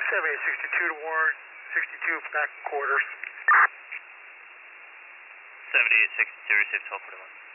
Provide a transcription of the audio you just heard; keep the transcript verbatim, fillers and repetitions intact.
seventy-eight sixty-two to Warren, sixty-two back quarters. seventy-eight sixty-two, receive twelve forty-one.